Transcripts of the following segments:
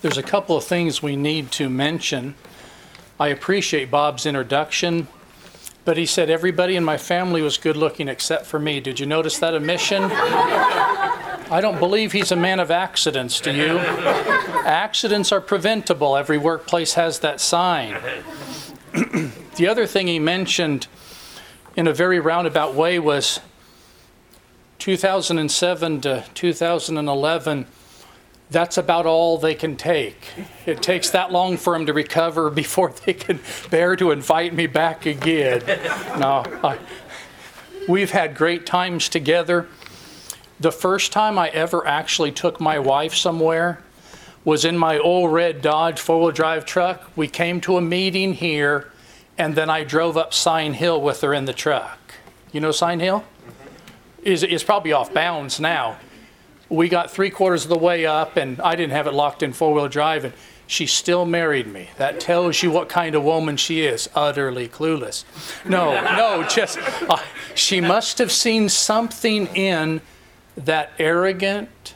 There's a couple of things we need to mention. I appreciate Bob's introduction, but he said everybody in my family was good looking except for me. Did you notice that omission? I don't believe he's a man of accidents, do you? Accidents are preventable. Every workplace has that sign. The other thing he mentioned in a very roundabout way was 2007 to 2011. That's about all they can take. It takes that long for them to recover before they can bear to invite me back again. No, we've had great times together. The first time I ever actually took my wife somewhere was in my old red Dodge four-wheel drive truck. We came to a meeting here, and then I drove up Sign Hill with her in the truck. You know Sign Hill? It's probably off bounds now. We got 3/4 of the way up, and I didn't have it locked in four-wheel drive, and she still married me. That tells you what kind of woman she is. Utterly clueless. Just she must have seen something in that arrogant,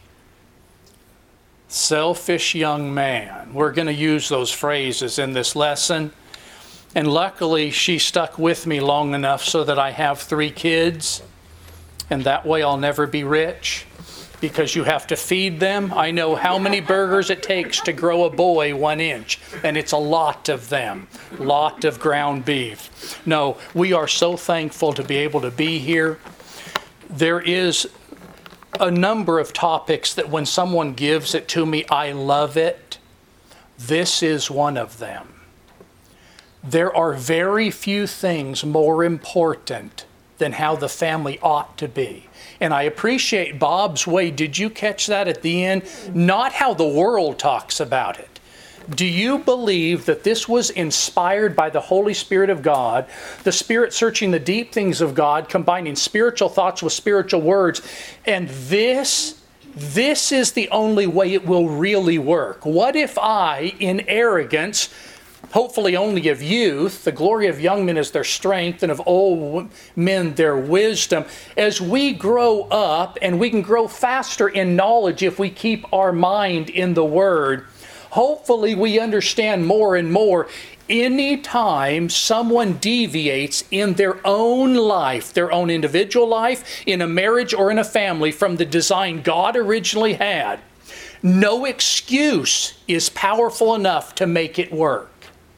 selfish young man. We're going to use those phrases in this lesson. And luckily, she stuck with me long enough so that I have 3 kids, and that way I'll never be rich. Because you have to feed them. I know how many burgers it takes to grow a boy 1 inch, and it's a lot of them, lot of ground beef. No, we are so thankful to be able to be here. There is a number of topics that when someone gives it to me, I love it. This is one of them. There are very few things more important than how the family ought to be. And I appreciate Bob's way. Did you catch that at the end? Not how the world talks about it. Do you believe that this was inspired by the Holy Spirit of God, the Spirit searching the deep things of God, combining spiritual thoughts with spiritual words, and this is the only way it will really work? What if I, in arrogance, hopefully only of youth, the glory of young men is their strength, and of old men their wisdom. As we grow up, and we can grow faster in knowledge if we keep our mind in the Word, hopefully we understand more and more. Anytime someone deviates in their own life, their own individual life, in a marriage or in a family from the design God originally had, no excuse is powerful enough to make it work.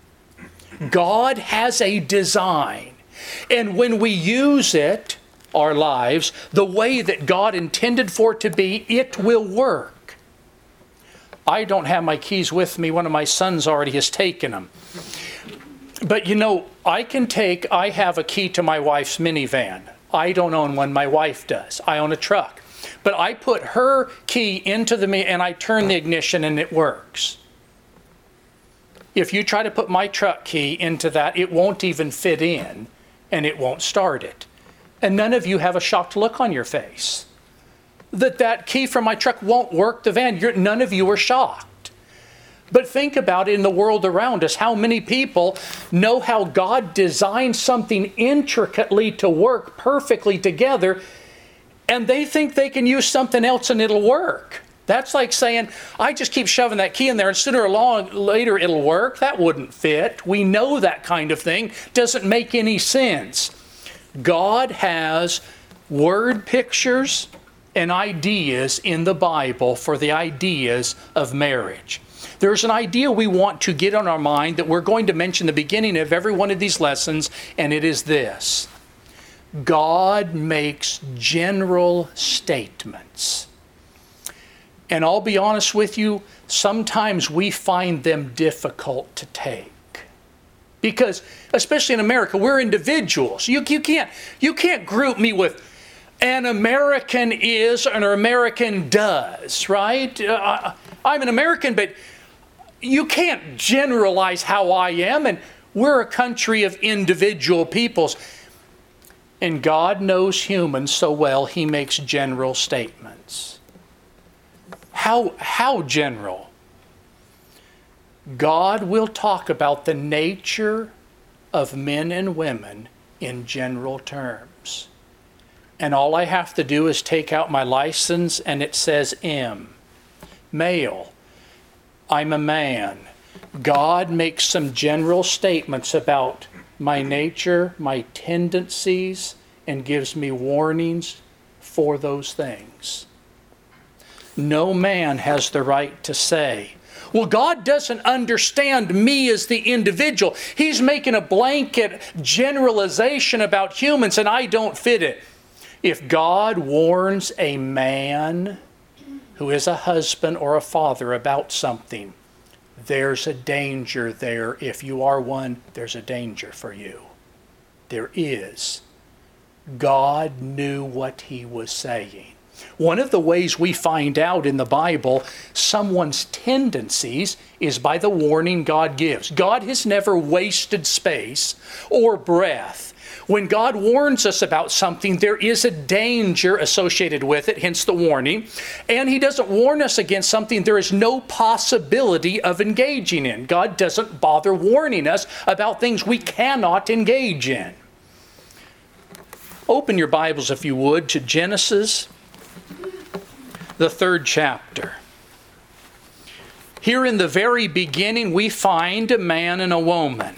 God has a design, and when we use it, our lives, the way that God intended for it to be, it will work. I don't have my keys with me. One of my sons already has taken them. But you know, I have a key to my wife's minivan. I don't own one, my wife does. I own a truck. But I put her key into and I turn the ignition and it works. If you try to put my truck key into that, it won't even fit in, and it won't start it. And none of you have a shocked look on your face that key from my truck won't work the van. None of you are shocked. But think about it in the world around us. How many people know how God designed something intricately to work perfectly together, and they think they can use something else and it'll work? That's like saying, I just keep shoving that key in there and sooner or later it'll work. That wouldn't fit. We know that kind of thing doesn't make any sense. God has word pictures and ideas in the Bible for the ideas of marriage. There's an idea we want to get on our mind that we're going to mention the beginning of every one of these lessons, and it is this. God makes general statements. And I'll be honest with you, sometimes we find them difficult to take. Because, especially in America, we're individuals. You can't group me with an American is or an American does, right? I'm an American, but you can't generalize how I am. And we're a country of individual peoples. And God knows humans so well, He makes general statements. How general? God will talk about the nature of men and women in general terms. And all I have to do is take out my license and it says M, male. I'm a man. God makes some general statements about my nature, my tendencies, and gives me warnings for those things. No man has the right to say, well, God doesn't understand me as the individual. He's making a blanket generalization about humans and I don't fit it. If God warns a man who is a husband or a father about something, there's a danger there. If you are one, there's a danger for you. There is. God knew what he was saying. One of the ways we find out in the Bible someone's tendencies is by the warning God gives. God has never wasted space or breath. When God warns us about something, there is a danger associated with it, hence the warning. And he doesn't warn us against something there is no possibility of engaging in. God doesn't bother warning us about things we cannot engage in. Open your Bibles, if you would, to Genesis, the 3rd chapter. Here in the very beginning, we find a man and a woman.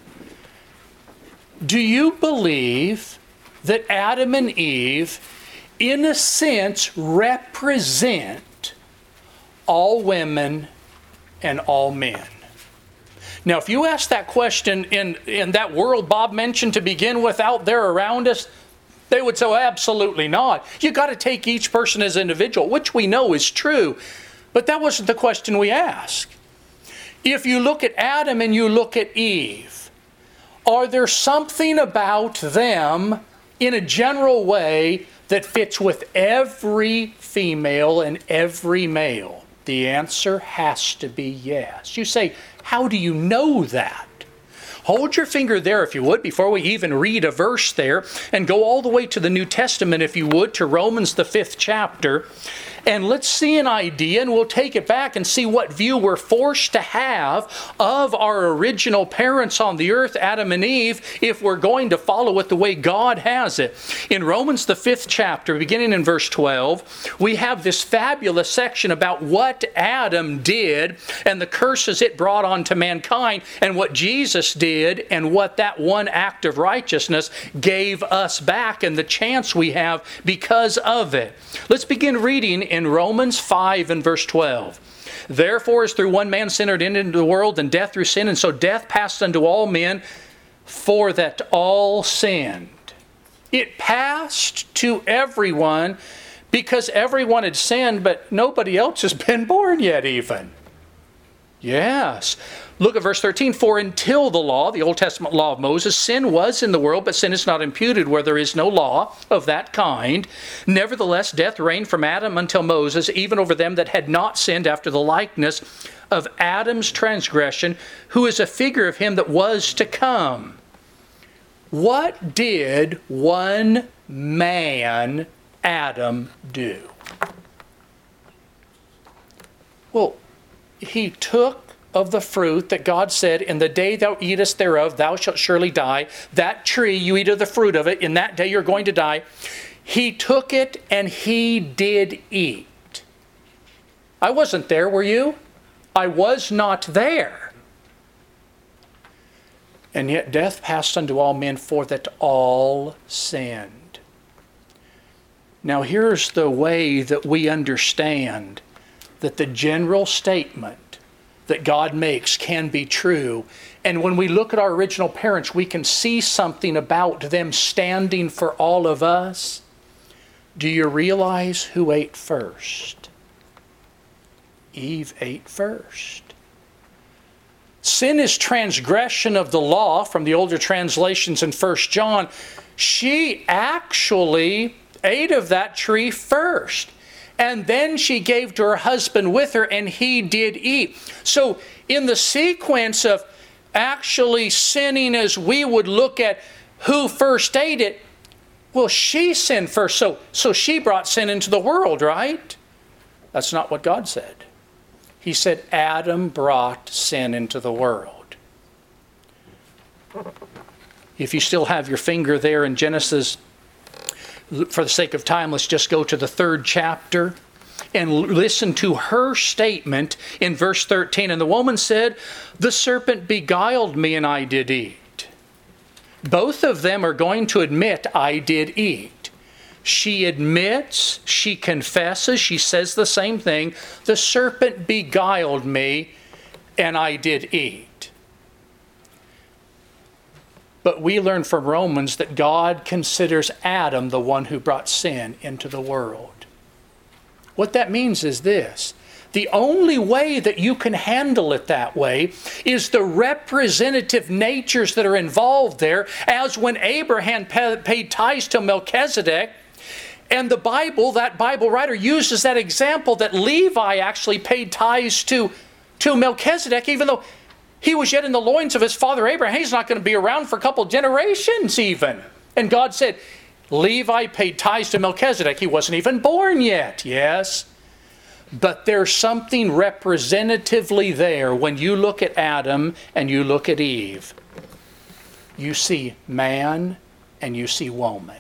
Do you believe that Adam and Eve, in a sense, represent all women and all men? Now, if you ask that question in that world Bob mentioned to begin with out there around us, they would say, absolutely not. You got to take each person as an individual, which we know is true. But that wasn't the question we asked. If you look at Adam and you look at Eve, are there something about them in a general way that fits with every female and every male? The answer has to be yes. You say, how do you know that? Hold your finger there, if you would, before we even read a verse there, and go all the way to the New Testament, if you would, to Romans, the 5th chapter. And let's see an idea, and we'll take it back and see what view we're forced to have of our original parents on the earth, Adam and Eve, if we're going to follow it the way God has it. In Romans, the 5th chapter, beginning in verse 12, we have this fabulous section about what Adam did and the curses it brought onto mankind, and what Jesus did and what that one act of righteousness gave us back and the chance we have because of it. Let's begin reading in Romans 5 and verse 12. Therefore, as through one man sin entered into the world, and death through sin, and so death passed unto all men, for that all sinned. It passed to everyone because everyone had sinned, but nobody else has been born yet even. Yes. Look at verse 13. For until the law, the Old Testament law of Moses, sin was in the world, but sin is not imputed where there is no law of that kind. Nevertheless, death reigned from Adam until Moses, even over them that had not sinned after the likeness of Adam's transgression, who is a figure of him that was to come. What did one man, Adam, do? Well, he took of the fruit that God said, in the day thou eatest thereof, thou shalt surely die. That tree, you eat of the fruit of it, in that day you're going to die. He took it and he did eat. I wasn't there, were you? I was not there. And yet death passed unto all men, for that all sinned. Now here's the way that we understand that the general statement that God makes can be true. And when we look at our original parents, we can see something about them standing for all of us. Do you realize who ate first? Eve ate first. Sin is transgression of the law from the older translations in 1 John. She actually ate of that tree first. And then she gave to her husband with her, and he did eat. So in the sequence of actually sinning as we would look at who first ate it, well, she sinned first. So she brought sin into the world, right? That's not what God said. He said Adam brought sin into the world. If you still have your finger there in Genesis, for the sake of time, let's just go to the 3rd chapter. And listen to her statement in verse 13. And the woman said, "The serpent beguiled me, and I did eat." Both of them are going to admit, "I did eat." She admits, she confesses, she says the same thing. "The serpent beguiled me, and I did eat." But we learn from Romans that God considers Adam the one who brought sin into the world. What that means is this: the only way that you can handle it that way is the representative natures that are involved there, as when Abraham paid tithes to Melchizedek. And the Bible, that Bible writer uses that example that Levi actually paid tithes to Melchizedek, even though he was yet in the loins of his father Abraham. He's not going to be around for a couple generations even. And God said, Levi paid tithes to Melchizedek. He wasn't even born yet. Yes. But there's something representatively there when you look at Adam and you look at Eve. You see man and you see woman.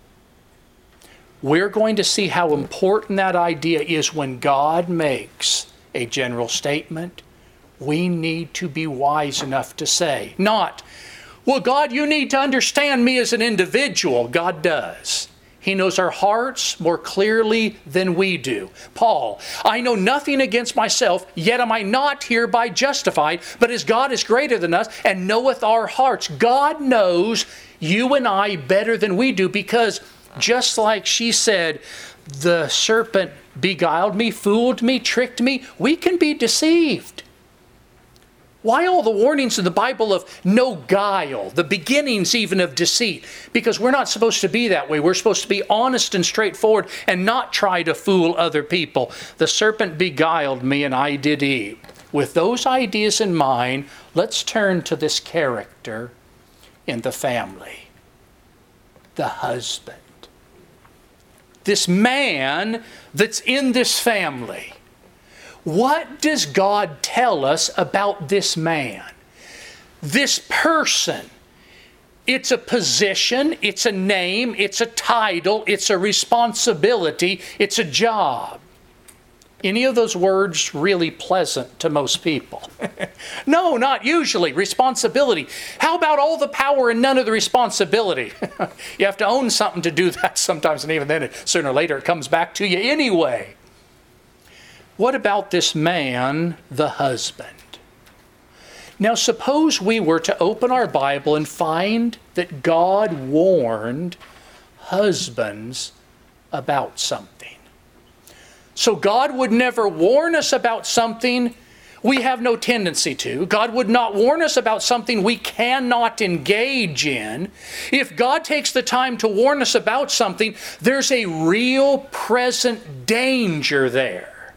We're going to see how important that idea is when God makes a general statement. We need to be wise enough to say, not, "Well, God, you need to understand me as an individual." God does. He knows our hearts more clearly than we do. Paul, "I know nothing against myself, yet am I not hereby justified, but as God is greater than us and knoweth our hearts." God knows you and I better than we do, because just like she said, "The serpent beguiled me, fooled me, tricked me," we can be deceived. Why all the warnings in the Bible of no guile, the beginnings even of deceit? Because we're not supposed to be that way. We're supposed to be honest and straightforward and not try to fool other people. "The serpent beguiled me, and I did eat." With those ideas in mind, let's turn to this character in the family, the husband. This man that's in this family. What does God tell us about this man? This person. It's a position, it's a name, it's a title, it's a responsibility, it's a job. Any of those words really pleasant to most people? No, not usually. Responsibility. How about all the power and none of the responsibility? You have to own something to do that sometimes, and even then, sooner or later, it comes back to you anyway. What about this man, the husband? Now, suppose we were to open our Bible and find that God warned husbands about something. So God would never warn us about something we have no tendency to. God would not warn us about something we cannot engage in. If God takes the time to warn us about something, there's a real present danger there.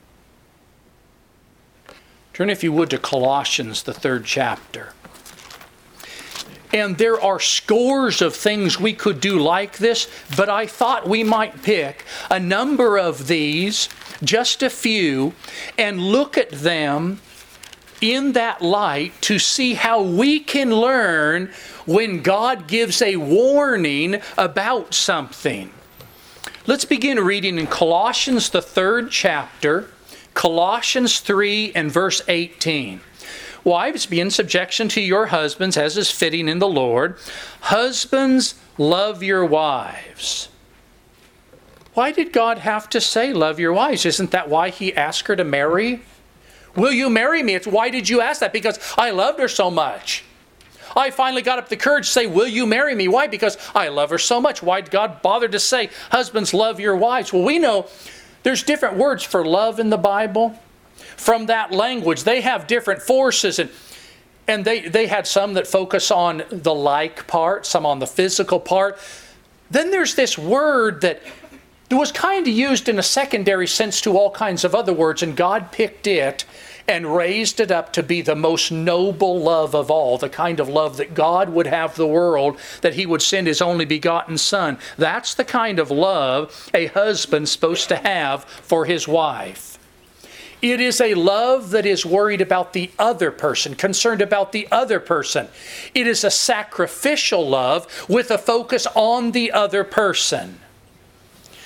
Turn, if you would, to Colossians, the 3rd chapter. And there are scores of things we could do like this, but I thought we might pick a number of these, just a few, and look at them in that light to see how we can learn when God gives a warning about something. Let's begin reading in Colossians, the 3rd chapter, Colossians 3 and verse 18. "Wives, be in subjection to your husbands, as is fitting in the Lord. Husbands, love your wives." Why did God have to say love your wives? Isn't that why He asked her to marry? Will you marry me? It's why did you ask that? Because I loved her so much. I finally got up the courage to say, will you marry me? Why? Because I love her so much. Why did God bother to say, husbands, love your wives? Well, we know there's different words for love in the Bible. From that language, they have different forces, and they had some that focus on the like part, some on the physical part. Then there's this word that was kind of used in a secondary sense to all kinds of other words, and God picked it and raised it up to be the most noble love of all, the kind of love that God would have the world, that He would send His only begotten Son. That's the kind of love a husband's supposed to have for his wife. It is a love that is worried about the other person, concerned about the other person. It is a sacrificial love with a focus on the other person.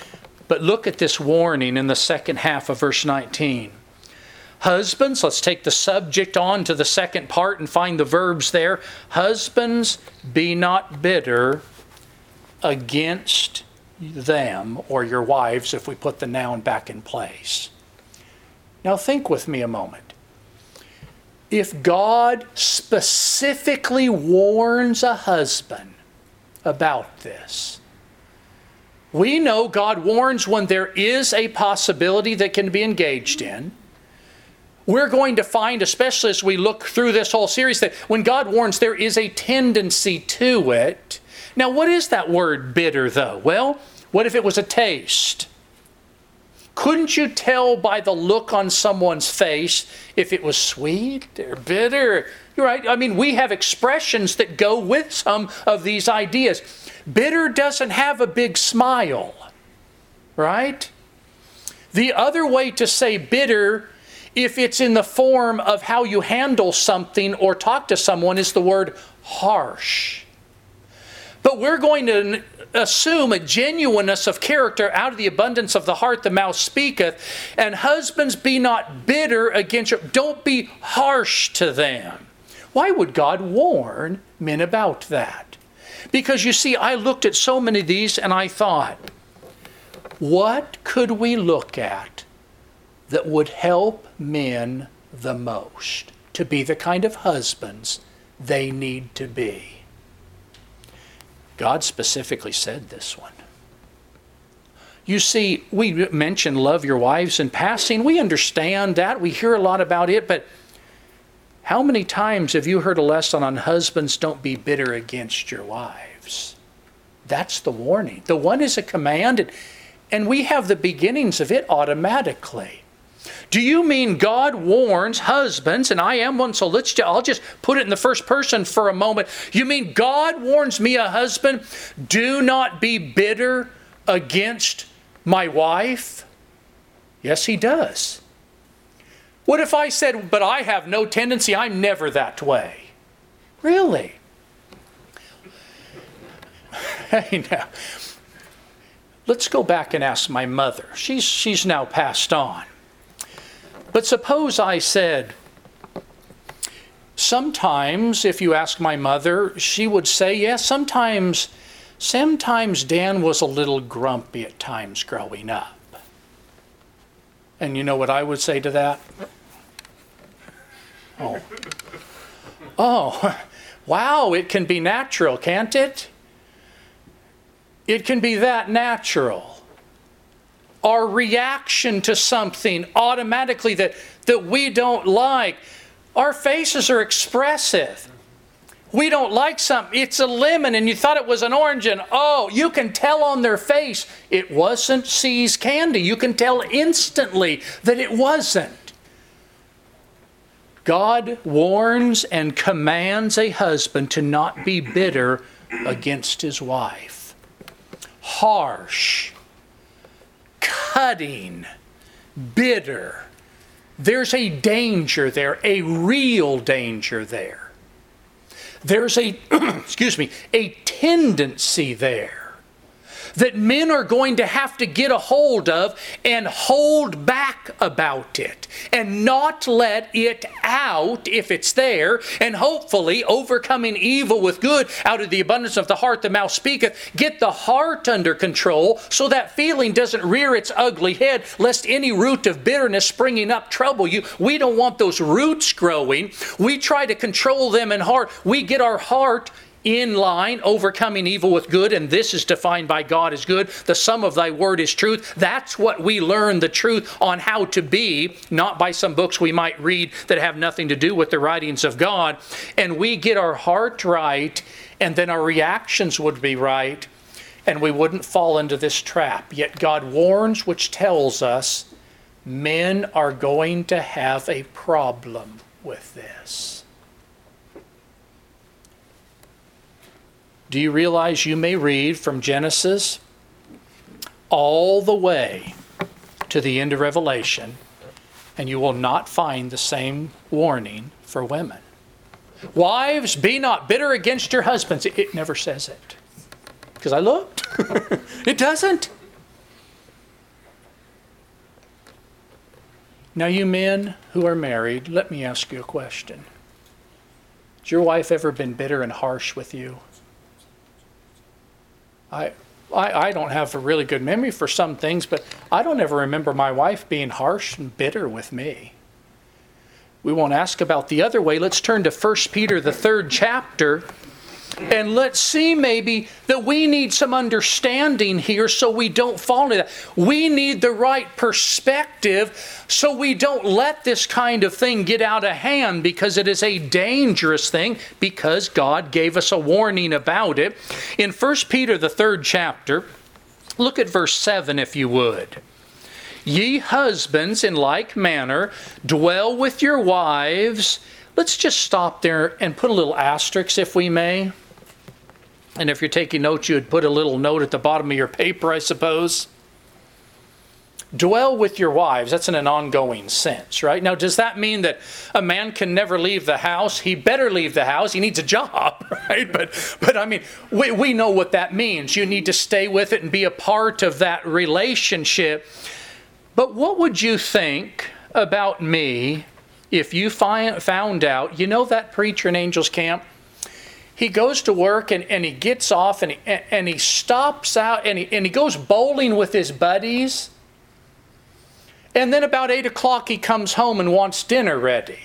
But look at this warning in the second half of verse 19. Husbands, let's take the subject on to the second part and find the verbs there. Husbands, be not bitter against them, or your wives, if we put the noun back in place. Now think with me a moment. If God specifically warns a husband about this, we know God warns when there is a possibility that can be engaged in. We're going to find, especially as we look through this whole series, that when God warns, there is a tendency to it. Now, what is that word bitter, though? Well, what if it was a taste? Couldn't you tell by the look on someone's face if it was sweet or bitter? You're right. I mean, we have expressions that go with some of these ideas. Bitter doesn't have a big smile, right? The other way to say bitter, if it's in the form of how you handle something or talk to someone, is the word harsh. But we're going to assume a genuineness of character. Out of the abundance of the heart the mouth speaketh. And husbands, be not bitter against your... Don't be harsh to them. Why would God warn men about that? Because you see, I looked at so many of these and I thought, what could we look at that would help men the most to be the kind of husbands they need to be? God specifically said this one. You see, we mentioned love your wives in passing. We understand that. We hear a lot about it. But how many times have you heard a lesson on husbands don't be bitter against your wives? That's the warning. The one is a command, and we have the beginnings of it automatically. Do you mean God warns husbands, and I am one, so I'll just put it in the first person for a moment. You mean God warns me, a husband, do not be bitter against my wife? Yes, he does. What if I said, but I have no tendency, I'm never that way? Really? Hey, now, let's go back and ask my mother. She's now passed on. But suppose I said, sometimes, if you ask my mother, she would say, yes, sometimes Dan was a little grumpy at times growing up. And you know what I would say to that? Oh, wow, it can be natural, can't it? It can be that natural. Our reaction to something automatically that we don't like. Our faces are expressive. We don't like something. It's a lemon and you thought it was an orange, and oh, you can tell on their face it wasn't See's candy. You can tell instantly that it wasn't. God warns and commands a husband to not be bitter against his wife. Harsh. Cutting, bitter. There's a danger there, a real danger there. There's a tendency there that men are going to have to get a hold of and hold back about it and not let it out if it's there, and hopefully overcoming evil with good. Out of the abundance of the heart the mouth speaketh. Get the heart under control so that feeling doesn't rear its ugly head, lest any root of bitterness springing up trouble you. We don't want those roots growing. We try to control them in heart. We get our heart in line, overcoming evil with good, and this is defined by God as good. The sum of thy word is truth. That's what we learn the truth on how to be, not by some books we might read that have nothing to do with the writings of God. And we get our heart right, and then our reactions would be right, and we wouldn't fall into this trap. Yet God warns, which tells us men are going to have a problem with this. Do you realize you may read from Genesis all the way to the end of Revelation, and you will not find the same warning for women? Wives, be not bitter against your husbands. It never says it. Because I looked. It doesn't. Now, you men who are married, let me ask you a question. Has your wife ever been bitter and harsh with you? I don't have a really good memory for some things, but I don't ever remember my wife being harsh and bitter with me. We won't ask about the other way. Let's turn to 1 Peter, the 3rd chapter, and let's see maybe that we need some understanding here so we don't fall into that. We need the right perspective so we don't let this kind of thing get out of hand, because it is a dangerous thing, because God gave us a warning about it. In 1 Peter, the 3rd chapter, look at verse 7 if you would. Ye husbands, in like manner, dwell with your wives. Let's just stop there and put a little asterisk, if we may. And if you're taking notes, you would put a little note at the bottom of your paper, I suppose. Dwell with your wives. That's in an ongoing sense, right? Now, does that mean that a man can never leave the house? He better leave the house. He needs a job, right? But I mean, we know what that means. You need to stay with it and be a part of that relationship. But what would you think about me if you found out, you know that preacher in Angels Camp? He goes to work and he gets off and he stops out and he goes bowling with his buddies. And then about 8 o'clock he comes home and wants dinner ready.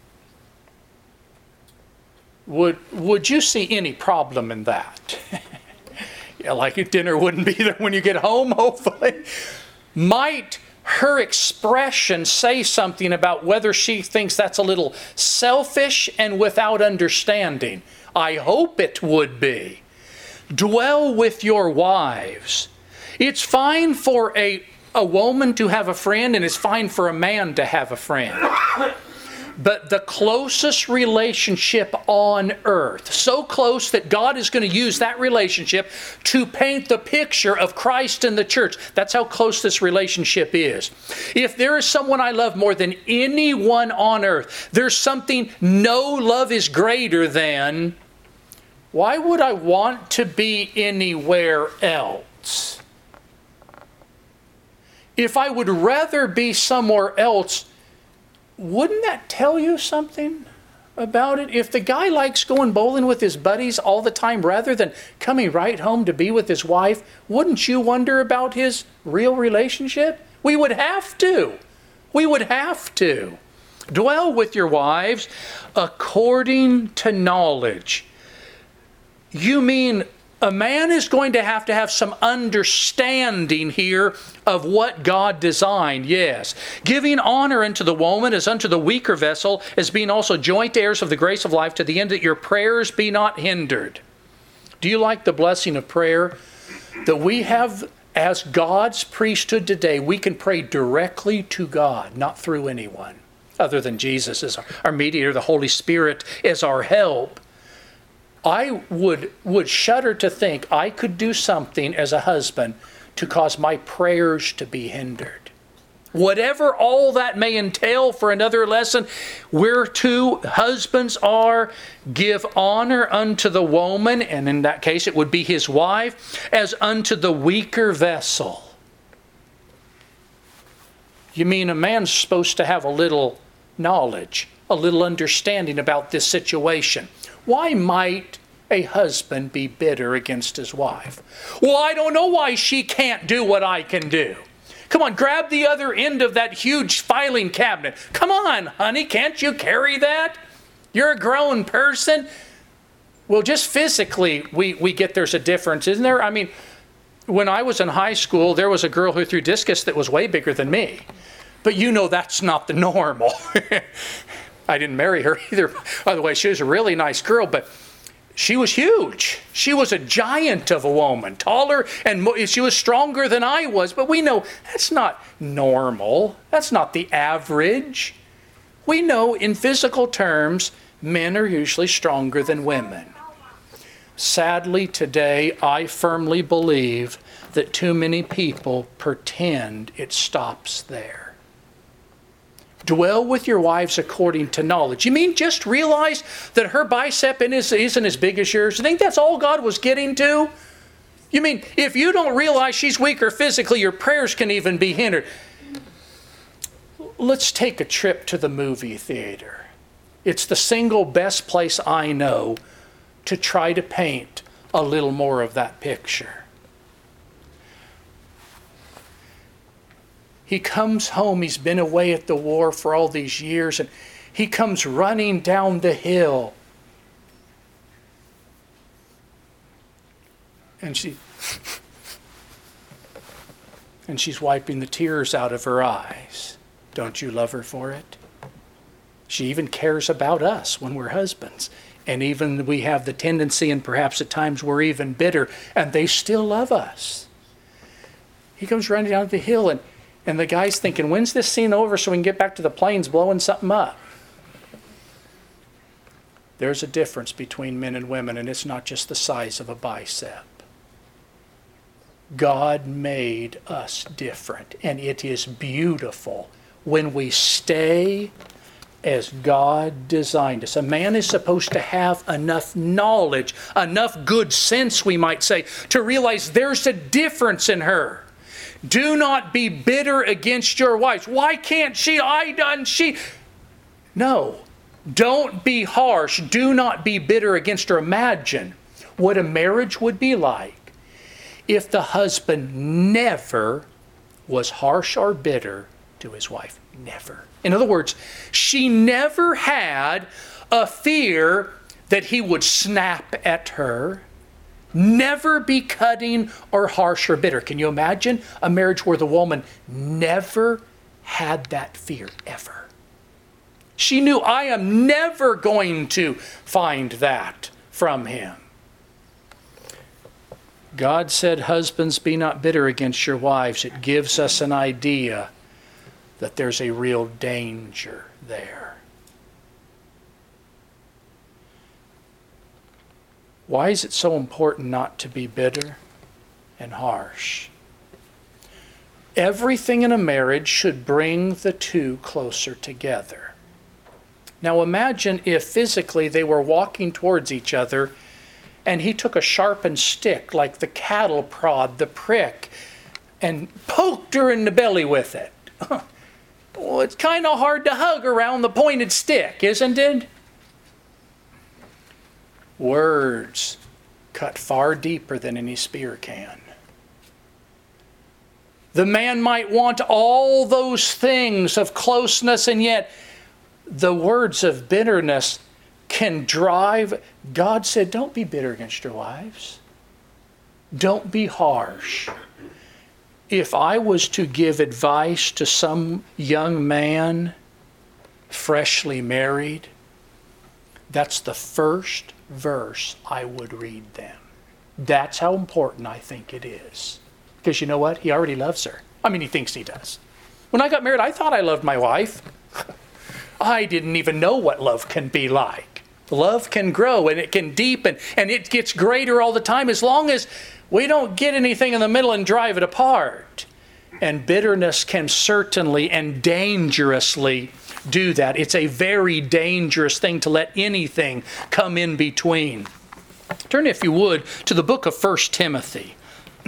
Would you see any problem in that? Yeah, like dinner wouldn't be there when you get home, hopefully. Might her expression say something about whether she thinks that's a little selfish and without understanding? I hope it would be. Dwell with your wives. It's fine for a woman to have a friend, and it's fine for a man to have a friend. But the closest relationship on earth, so close that God is going to use that relationship to paint the picture of Christ and the church. That's how close this relationship is. If there is someone I love more than anyone on earth, there's something no love is greater than, why would I want to be anywhere else? If I would rather be somewhere else, wouldn't that tell you something about it? If the guy likes going bowling with his buddies all the time rather than coming right home to be with his wife, wouldn't you wonder about his real relationship? We would have to. We would have to. Dwell with your wives according to knowledge. You mean a man is going to have some understanding here of what God designed, yes. Giving honor unto the woman as unto the weaker vessel, as being also joint heirs of the grace of life, to the end that your prayers be not hindered. Do you like the blessing of prayer? That we have as God's priesthood today, we can pray directly to God, not through anyone other than Jesus as our mediator, the Holy Spirit as our help. I would shudder to think I could do something as a husband to cause my prayers to be hindered. Whatever all that may entail for another lesson, where two husbands are, give honor unto the woman, and in that case it would be his wife, as unto the weaker vessel. You mean a man's supposed to have a little knowledge, a little understanding about this situation. Why might a husband be bitter against his wife? Well, I don't know why she can't do what I can do. Come on, grab the other end of that huge filing cabinet. Come on, honey, can't you carry that? You're a grown person. Well, just physically, we get there's a difference, isn't there? I mean, when I was in high school, there was a girl who threw discus that was way bigger than me. But you know that's not the normal. I didn't marry her either. By the way, she was a really nice girl, but she was huge. She was a giant of a woman, taller, and she was stronger than I was. But we know that's not normal. That's not the average. We know in physical terms, men are usually stronger than women. Sadly, today, I firmly believe that too many people pretend it stops there. Dwell with your wives according to knowledge. You mean just realize that her bicep isn't as big as yours? You think that's all God was getting to? You mean if you don't realize she's weaker physically, your prayers can even be hindered? let's take a trip to the movie theater. It's the single best place I know to try to paint a little more of that picture. He comes home, he's been away at the war for all these years, and he comes running down the hill. And she's wiping the tears out of her eyes. Don't you love her for it? She even cares about us when we're husbands. And even we have the tendency, and perhaps at times we're even bitter, and they still love us. He comes running down the hill, and the guy's thinking, when's this scene over so we can get back to the plains blowing something up? There's a difference between men and women, and it's not just the size of a bicep. God made us different, and it is beautiful when we stay as God designed us. A man is supposed to have enough knowledge, enough good sense, we might say, to realize there's a difference in her. Do not be bitter against your wives. Why can't she? She. No. Don't be harsh. Do not be bitter against her. Imagine what a marriage would be like if the husband never was harsh or bitter to his wife. Never. In other words, she never had a fear that he would snap at her. Never be cutting or harsh or bitter. Can you imagine a marriage where the woman never had that fear, ever? She knew, I am never going to find that from him. God said, husbands, be not bitter against your wives. It gives us an idea that there's a real danger there. Why is it so important not to be bitter and harsh? Everything in a marriage should bring the two closer together. Now imagine if physically they were walking towards each other and he took a sharpened stick like the cattle prod, the prick, and poked her in the belly with it. Well, it's kind of hard to hug around the pointed stick, isn't it? Words cut far deeper than any spear can. The man might want all those things of closeness, and yet the words of bitterness can drive. God said, don't be bitter against your wives. Don't be harsh. If I was to give advice to some young man, freshly married, that's the first verse I would read them. That's how important I think it is. Because you know what? He already loves her. I mean, he thinks he does. When I got married, I thought I loved my wife. I didn't even know what love can be like. Love can grow and it can deepen and it gets greater all the time as long as we don't get anything in the middle and drive it apart. And bitterness can certainly and dangerously do that. It's a very dangerous thing to let anything come in between. Turn, if you would, to the book of 1 Timothy.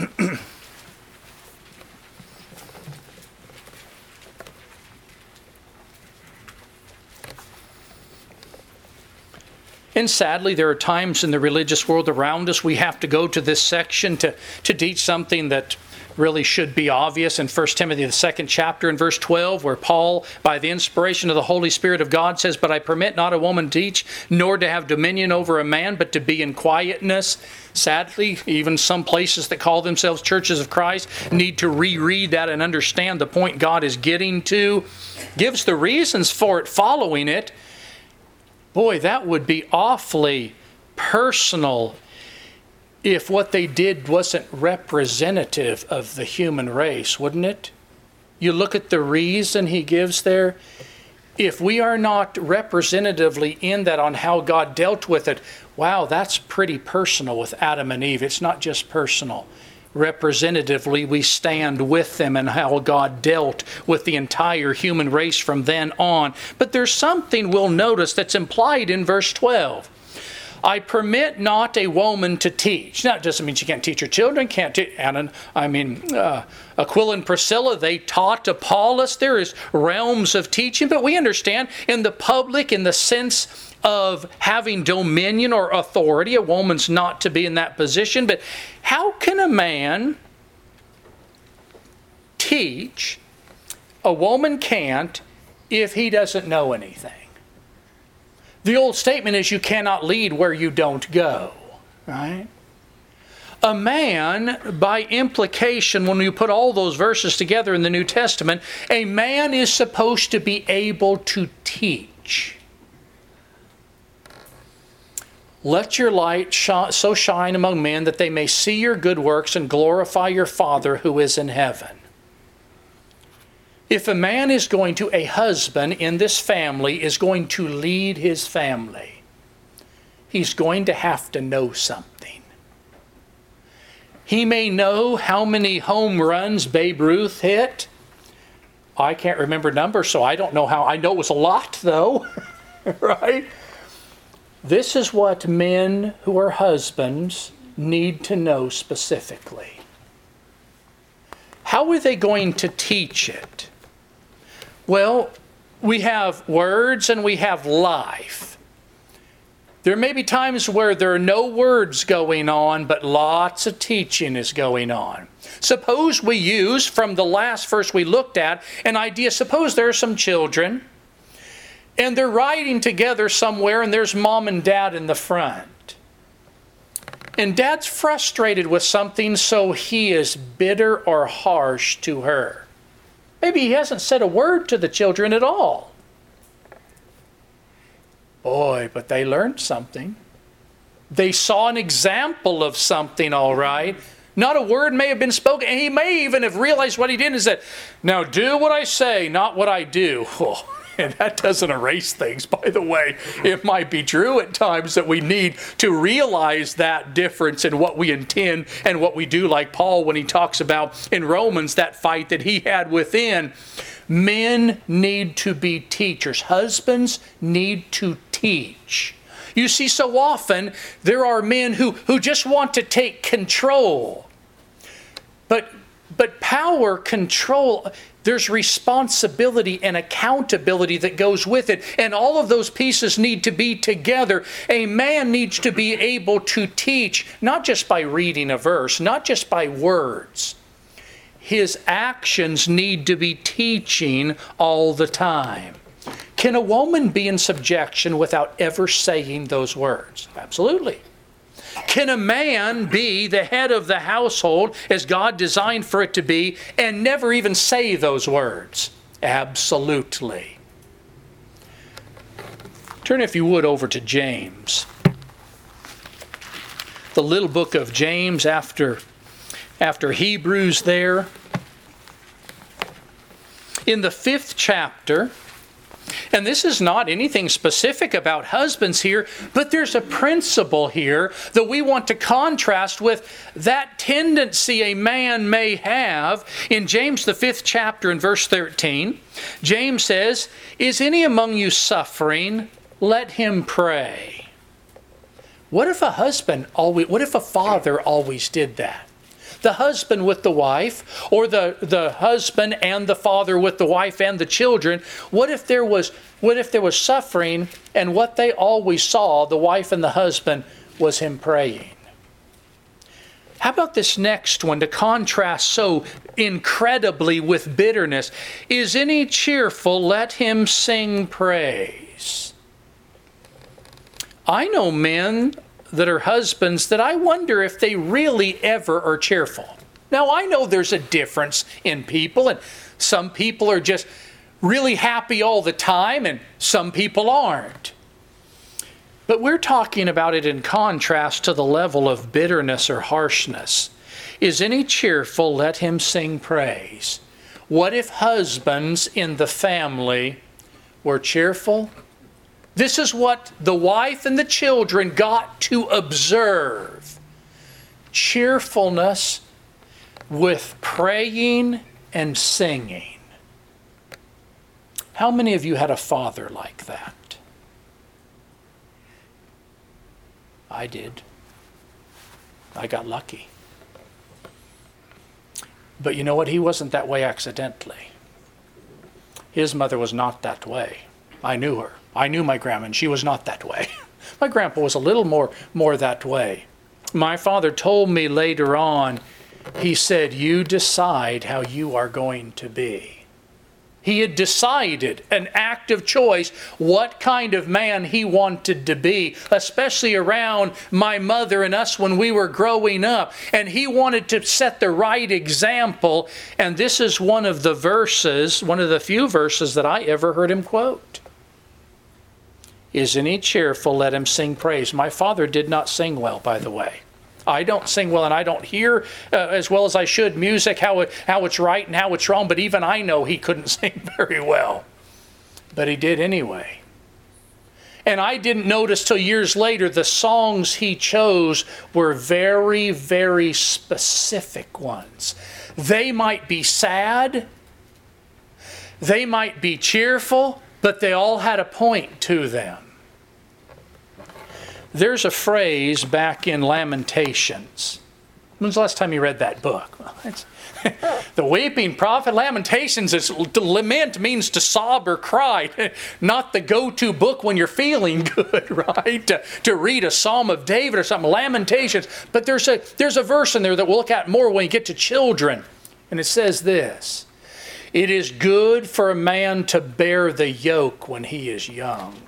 And sadly, there are times in the religious world around us we have to go to this section to teach something that really should be obvious. In 1 Timothy, the 2nd chapter, in verse 12, where Paul, by the inspiration of the Holy Spirit of God, says, "But I permit not a woman to teach, nor to have dominion over a man, but to be in quietness." Sadly, even some places that call themselves churches of Christ need to reread that and understand the point God is getting to. Gives the reasons for it following it. Boy, that would be awfully personal if what they did wasn't representative of the human race, wouldn't it? You look at the reason he gives there. If we are not representatively in that on how God dealt with it, wow, that's pretty personal with Adam and Eve. It's not just personal. Representatively, we stand with them and how God dealt with the entire human race from then on. But there's something we'll notice that's implied in verse 12. I permit not a woman to teach. Now, it doesn't mean she can't teach her children, can't teach. Aquila and Priscilla, they taught Apollos. There is realms of teaching, but we understand in the public, in the sense of having dominion or authority, a woman's not to be in that position. But how can a man teach? A woman can't if he doesn't know anything. The old statement is you cannot lead where you don't go, right? A man, by implication, when you put all those verses together in the New Testament, a man is supposed to be able to teach. Let your light so shine among men that they may see your good works and glorify your Father who is in heaven. If a man is going to, a husband in this family is going to lead his family, he's going to have to know something. He may know how many home runs Babe Ruth hit. I can't remember numbers, so I don't know how. I know it was a lot, though, right? This is what men who are husbands need to know specifically. How are they going to teach it? Well, we have words and we have life. There may be times where there are no words going on, but lots of teaching is going on. Suppose we use, from the last verse we looked at, an idea. Suppose there are some children, and they're riding together somewhere, and there's mom and dad in the front. And dad's frustrated with something, so he is bitter or harsh to her. Maybe he hasn't said a word to the children at all. Boy, but they learned something. They saw an example of something, all right. Not a word may have been spoken. And he may even have realized what he did and said, now do what I say, not what I do. Oh, and that doesn't erase things, by the way. It might be true at times that we need to realize that difference in what we intend and what we do, like Paul when he talks about in Romans that fight that he had within. Men need to be teachers. Husbands need to teach. You see, so often there are men who just want to take control. But power, control, there's responsibility and accountability that goes with it. And all of those pieces need to be together. A man needs to be able to teach, not just by reading a verse, not just by words. His actions need to be teaching all the time. Can a woman be in subjection without ever saying those words? Absolutely. Can a man be the head of the household as God designed for it to be and never even say those words? Absolutely. Turn, if you would, over to James. The little book of James after Hebrews there. In the 5th chapter, and this is not anything specific about husbands here, but there's a principle here that we want to contrast with that tendency a man may have. In James, the 5th chapter, in verse 13, James says, "Is any among you suffering? Let him pray." What if a father always did that? The husband with the wife, or the husband and the father with the wife and the children. What if there was suffering, and what they always saw, the wife and the husband, was him praying? How about this next one to contrast so incredibly with bitterness? Is any cheerful? Let him sing praise. I know men that are husbands that I wonder if they really ever are cheerful. Now, I know there's a difference in people, and some people are just really happy all the time, and some people aren't. But we're talking about it in contrast to the level of bitterness or harshness. Is any cheerful? Let him sing praise. What if husbands in the family were cheerful? This is what the wife and the children got to observe. Cheerfulness with praying and singing. How many of you had a father like that? I did. I got lucky. But you know what? He wasn't that way accidentally. His mother was not that way. I knew her. I knew my grandma, and she was not that way. My grandpa was a little more that way. My father told me later on, he said, you decide how you are going to be. He had decided, an act of choice, what kind of man he wanted to be, especially around my mother and us when we were growing up. And he wanted to set the right example. And this is one of the verses, one of the few verses that I ever heard him quote. Isn't he cheerful? Let him sing praise. My father did not sing well, by the way. I don't sing well, and I don't hear as well as I should music, how it's right and how it's wrong. But even I know he couldn't sing very well. But he did anyway. And I didn't notice till years later the songs he chose were very, very specific ones. They might be sad. They might be cheerful, but they all had a point to them. There's a phrase back in Lamentations. When's the last time you read that book? The Weeping Prophet. Lamentations is to lament, means to sob or cry. Not the go-to book when you're feeling good, right? To read a Psalm of David or something. Lamentations. But there's a verse in there that we'll look at more when you get to children. And it says this. It is good for a man to bear the yoke when he is young.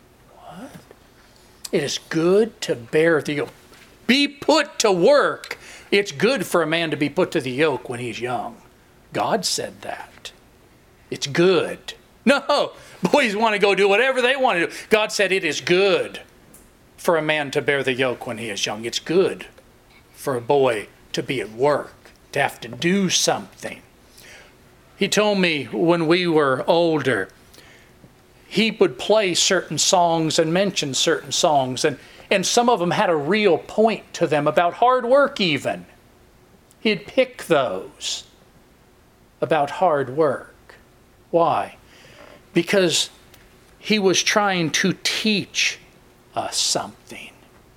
It is good to bear the yoke. Be put to work. It's good for a man to be put to the yoke when he's young. God said that. It's good. No, boys want to go do whatever they want to do. God said it is good for a man to bear the yoke when he is young. It's good for a boy to be at work, to have to do something. He told me when we were older, he would play certain songs and mention certain songs. And some of them had a real point to them about hard work even. He'd pick those about hard work. Why? Because he was trying to teach us something.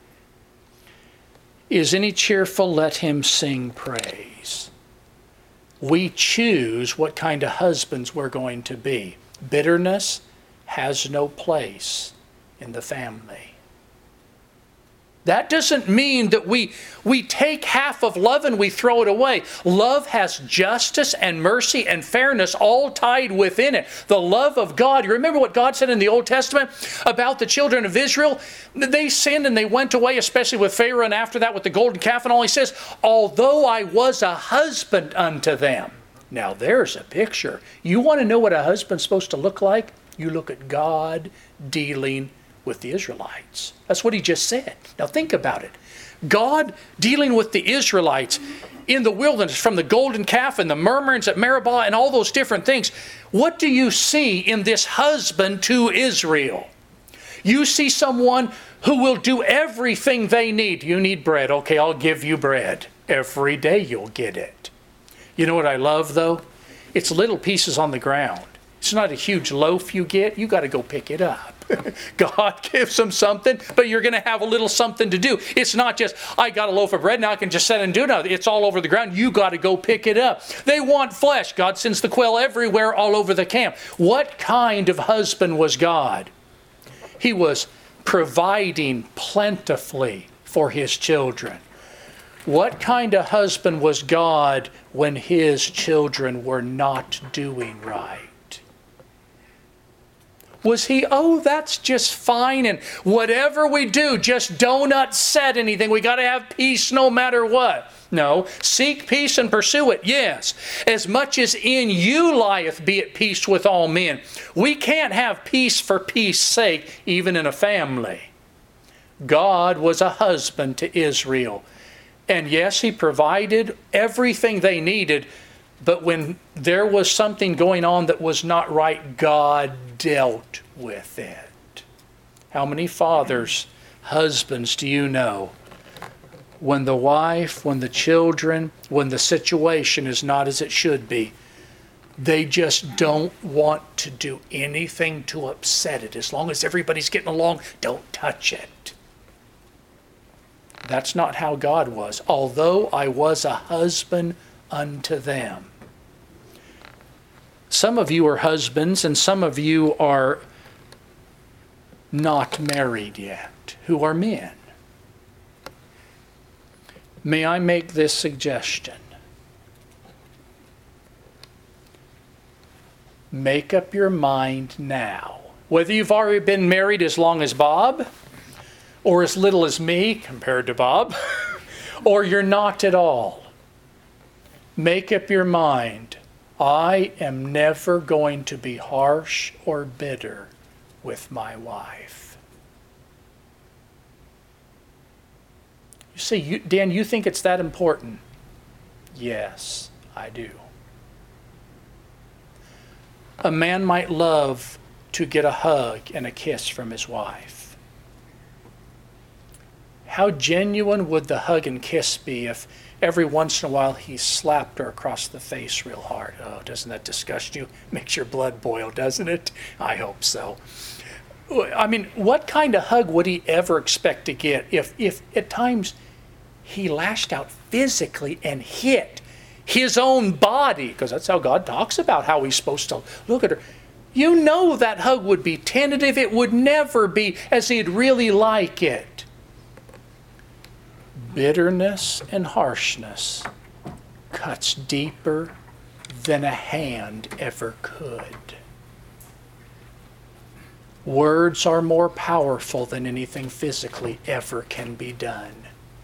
Is any cheerful? Let him sing praise. We choose what kind of husbands we're going to be. Bitterness has no place in the family. That doesn't mean that we take half of love and we throw it away. Love has justice and mercy and fairness all tied within it. The love of God. You remember what God said in the Old Testament about the children of Israel? They sinned and they went away, especially with Pharaoh, and after that with the golden calf and all. He says, although I was a husband unto them. Now there's a picture. You want to know what a husband's supposed to look like? You look at God dealing with the Israelites. That's what he just said. Now think about it. God dealing with the Israelites in the wilderness from the golden calf and the murmurings at Meribah and all those different things. What do you see in this husband to Israel? You see someone who will do everything they need. You need bread. Okay, I'll give you bread. Every day you'll get it. You know what I love though? It's little pieces on the ground. It's not a huge loaf you get. You got to go pick it up. God gives them something, but you're going to have a little something to do. It's not just, I got a loaf of bread, now I can just sit and do nothing. It's all over the ground. You got to go pick it up. They want flesh. God sends the quail everywhere, all over the camp. What kind of husband was God? He was providing plentifully for his children. What kind of husband was God when his children were not doing right? Was he, oh, that's just fine, and whatever we do, just don't upset anything. We got to have peace no matter what. No, seek peace and pursue it, yes. As much as in you lieth, be at peace with all men. We can't have peace for peace sake, even in a family. God was a husband to Israel. And yes, he provided everything they needed, but when there was something going on that was not right, God dealt with it. How many fathers, husbands do you know, when the wife, when the children, when the situation is not as it should be, they just don't want to do anything to upset it. As long as everybody's getting along, don't touch it. That's not how God was. Although I was a husband unto them. Some of you are husbands and some of you are not married yet, who are men. May I make this suggestion? Make up your mind now. Whether you've already been married as long as Bob, or as little as me compared to Bob, or you're not at all. Make up your mind. I am never going to be harsh or bitter with my wife. You see, Dan, you think it's that important? Yes, I do. A man might love to get a hug and a kiss from his wife. How genuine would the hug and kiss be if every once in a while he slapped her across the face real hard? Oh, doesn't that disgust you? Makes your blood boil, doesn't it? I hope so. I mean, what kind of hug would he ever expect to get if at times he lashed out physically and hit his own body? Because that's how God talks about how he's supposed to look at her. You know that hug would be tentative. It would never be as he'd really like it. Bitterness and harshness cuts deeper than a hand ever could. Words are more powerful than anything physically ever can be done.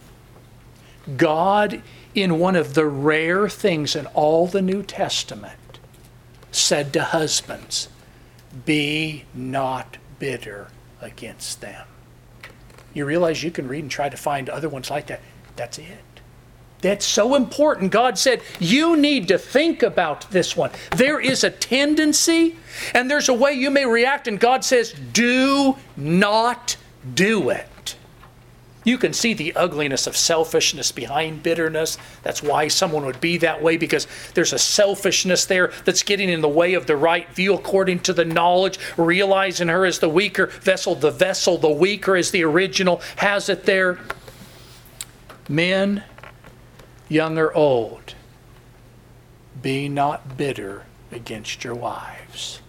God, in one of the rare things in all the New Testament, said to husbands, be not bitter against them. You realize you can read and try to find other ones like that. That's it. That's so important. God said, you need to think about this one. There is a tendency, and there's a way you may react, and God says, do not do it. You can see the ugliness of selfishness behind bitterness. That's why someone would be that way, because there's a selfishness there that's getting in the way of the right view according to the knowledge, realizing her as the weaker vessel, the weaker as the original has it there. Men, young or old, be not bitter against your wives.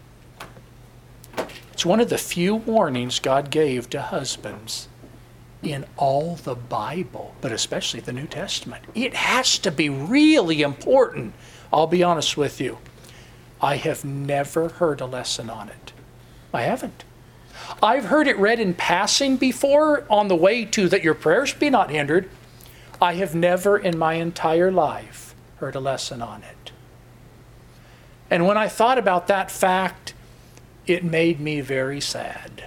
It's one of the few warnings God gave to husbands in all the Bible, but especially the New Testament. It has to be really important. I'll be honest with you. I have never heard a lesson on it. I haven't. I've heard it read in passing before on the way to that your prayers be not hindered. I have never in my entire life heard a lesson on it. And when I thought about that fact, it made me very sad.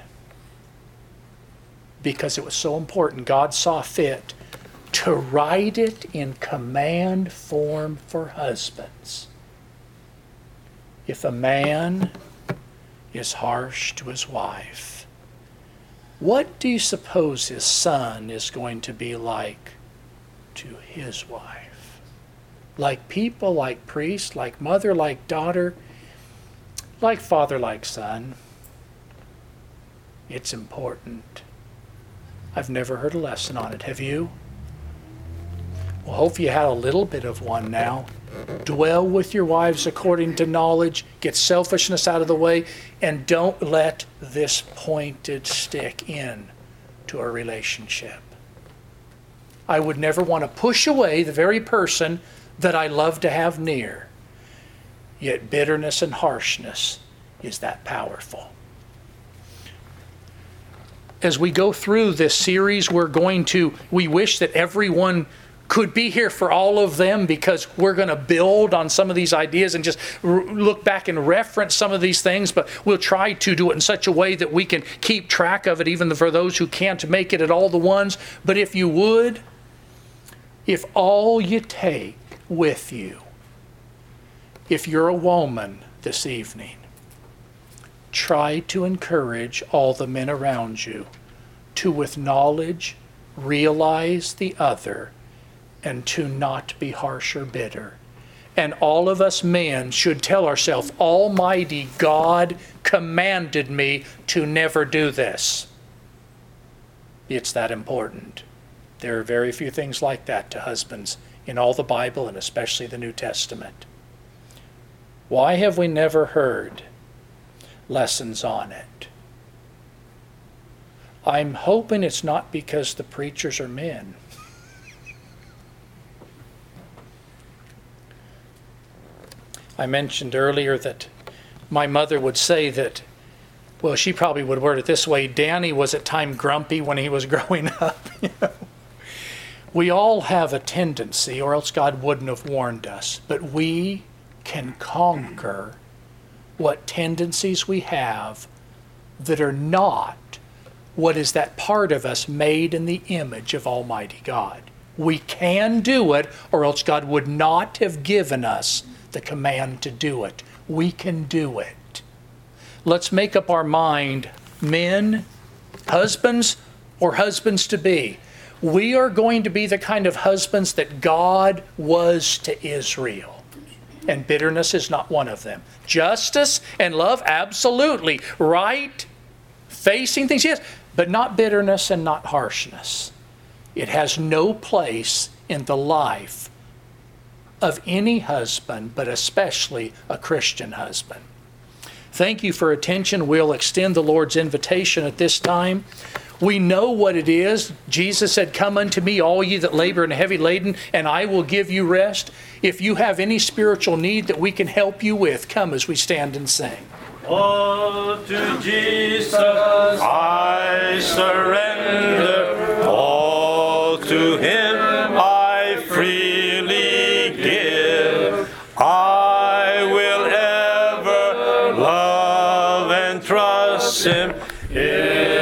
Because it was so important, God saw fit to write it in command form for husbands. If a man is harsh to his wife, what do you suppose his son is going to be like to his wife? Like people, like priest, like mother, like daughter, like father, like son. It's important. I've never heard a lesson on it. Have you? Well, hope you had a little bit of one now. Dwell with your wives according to knowledge. Get selfishness out of the way. And don't let this pointed stick in to a relationship. I would never want to push away the very person that I love to have near. Yet bitterness and harshness is that powerful. As we go through this series, we wish that everyone could be here for all of them, because we're going to build on some of these ideas and just look back and reference some of these things, but we'll try to do it in such a way that we can keep track of it, even for those who can't make it at all the ones. But if you would, if all you take with you, if you're a woman this evening, try to encourage all the men around you to, with knowledge, realize the other and to not be harsh or bitter. And all of us men should tell ourselves, Almighty God commanded me to never do this. It's that important. There are very few things like that to husbands in all the Bible, and especially the New Testament. Why have we never heard lessons on it? I'm hoping it's not because the preachers are men. I mentioned earlier that my mother would say that, well, she probably would word it this way, Danny was at times grumpy when he was growing up. We all have a tendency, or else God wouldn't have warned us, but we can conquer what tendencies we have that are not what is that part of us made in the image of Almighty God. We can do it, or else God would not have given us the command to do it. We can do it. Let's make up our mind, men, husbands, or husbands to be. We are going to be the kind of husbands that God was to Israel. And bitterness is not one of them. Justice and love, absolutely. Right? Facing things, yes. But not bitterness and not harshness. It has no place in the life of any husband, but especially a Christian husband. Thank you for attention. We'll extend the Lord's invitation at this time. We know what it is. Jesus said, "Come unto me, all ye that labor and are heavy laden, and I will give you rest." If you have any spiritual need that we can help you with, come as we stand and sing. All to Jesus I surrender, all to Him